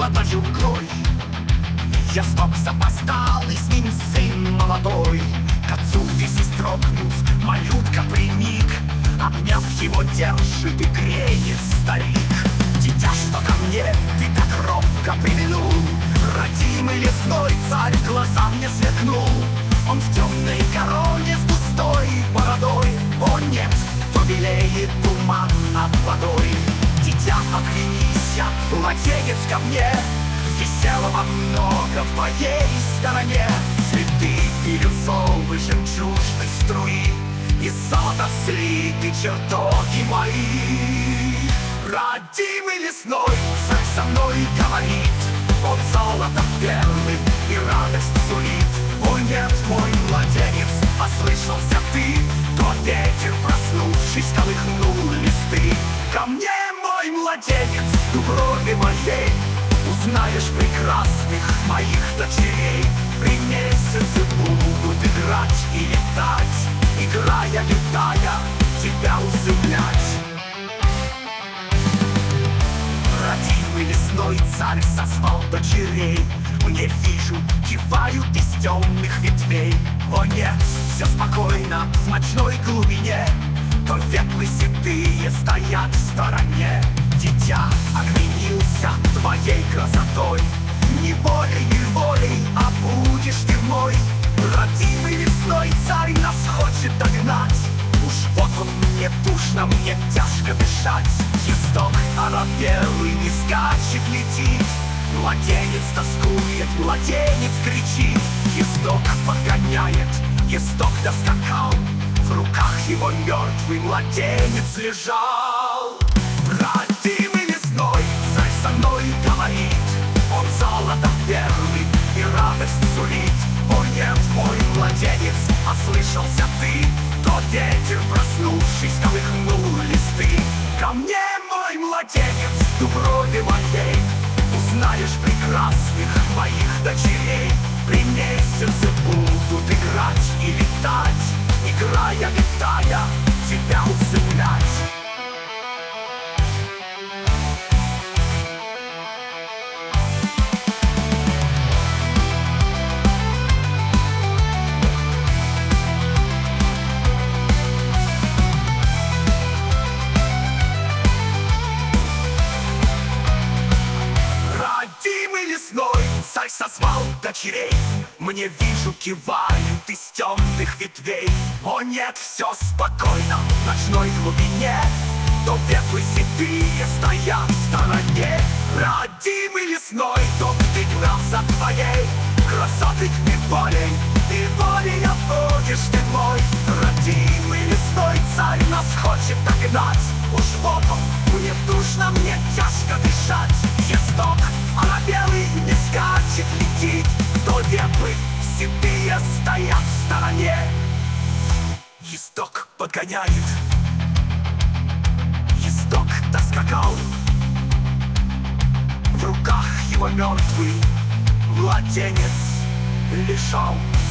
ладонью кровь. Я сток запоздалый, с ним сын молодой. К отцу весь истрогнув, малютка приник, обняв его, держит и греет старик. Дитя, что ко мне ты так робко применул, родимый лесной царь глаза мне сверкнул. Он в темной короне с густой бородой. О нет, то белеет туман над водой. Дитя, оглянись, младенец ко мне, веселого много в моей стороне. Цветы бирюзовой жемчужной струи, из золота слиты чертоги мои. Родимый лесной царь со мной говорит, он золотом первым и радость сулит. О нет, мой младенец, послышался ты, то ветер, проснувшись, колыхнул листы. Ко мне, мой младенец, дуброви моей, узнаешь прекрасных моих дочерей. При месяце будут играть и летать, играя, летая, тебя усыплять. Родимый лесной царь созвал дочерей, мне вижу, кивают из темных ветвей. О нет, все спокойно в ночной глубине, то ветлы седые стоят в стороне. Дитя, оглянился твоей красотой, не волей, не волей, а будешь ты мой. Родимый лесной царь нас хочет догнать, уж вот он, мне душно, мне тяжко дышать. Ездок оробелый не скачет, летит, младенец тоскует, младенец кричит. Ездок подгоняет, ездок доскакал, в руках его мертвый младенец лежал. Родимый лесной царь со мной говорит, он золото первый и радость сулит. О нет, мой младенец, ослышался ты, то ветер, проснувшись, колыхнул листы. Ко мне, мой младенец, дуброви моей, узнаешь прекрасных моих дочерей. При месяце будут играть и летать, играя, летая, тебя усыплять. Царь созвал дочерей, мне вижу, кивают из темных ветвей. О нет, все спокойно в ночной глубине, то ветлы седые стоят в стороне. Родимый лесной, то ты гнался твоей красоты к волей, и волей будешь ты мой. Родимый лесной царь нас хочет догнать, уж вот он, мне душно, мне тяжко дышать. Ездок оробелый не скачет, летит, то ветлы седые стоят в стороне. Ездок подгоняет, ездок доскакал, в руках его мертвый младенец лежал.